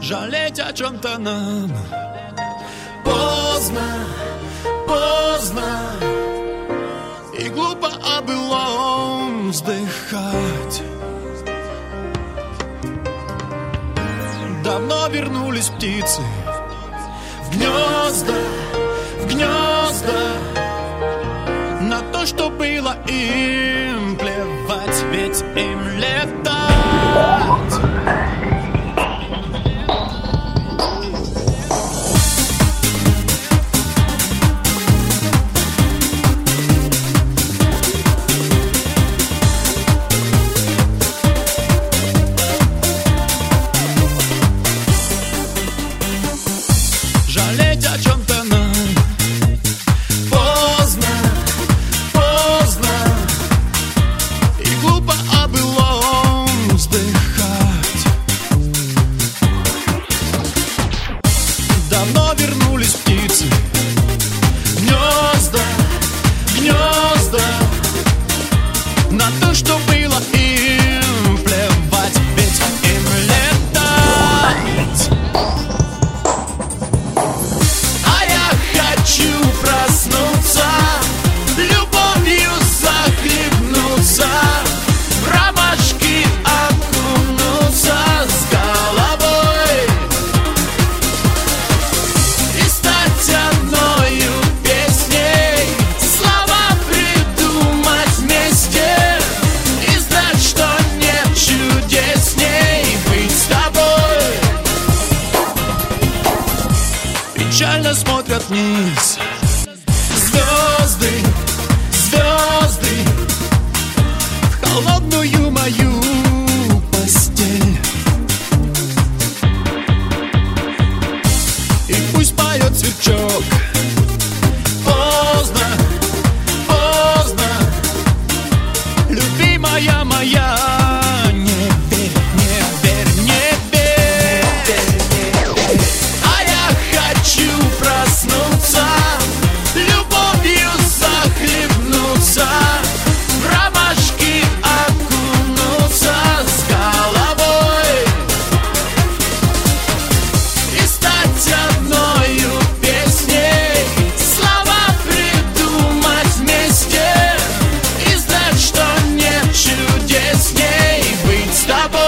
жалеть о чем-то нам. Поздно, поздно, и глупо о былом вздыхать. Давно вернулись птицы в гнезда, в гнезда. На то, что было, им плевать, ведь им летать. Жалеть о чем-то нам. Поздно, поздно, и глупо о былом вздыхать. Давно вернулись птицы в гнезда, в гнезда. На то, что было, им плевать, ведь им летать. Хочу проснуться, любовью захлебнуться, в ромашки окунуться с головой и стать одною песней, слова придумать вместе и знать, что нет чудесней быть с тобой. Печально смотрят вниз звезды, звезды, в холодную мою постель. И пусть поет сверчок. Поздно, поздно, любимая моя. Проснуться, любовью захлебнуться, в ромашки окунуться с головой и стать одною песней, слова придумать вместе и знать, что нет чудесней быть с тобой.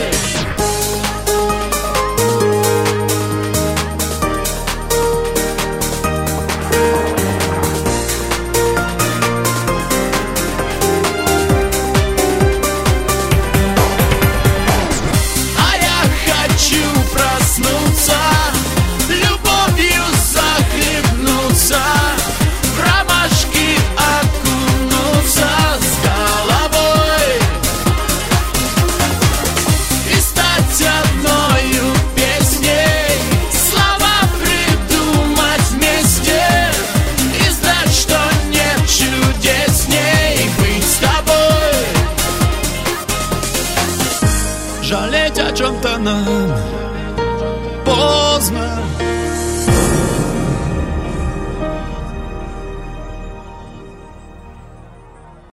Проснуться, любовью захлебнуться, в ромашки окунуться с головой и стать одною песней, слова придумать вместе и знать, что нет чудесней быть с тобой. Жалеть о чем-то нам.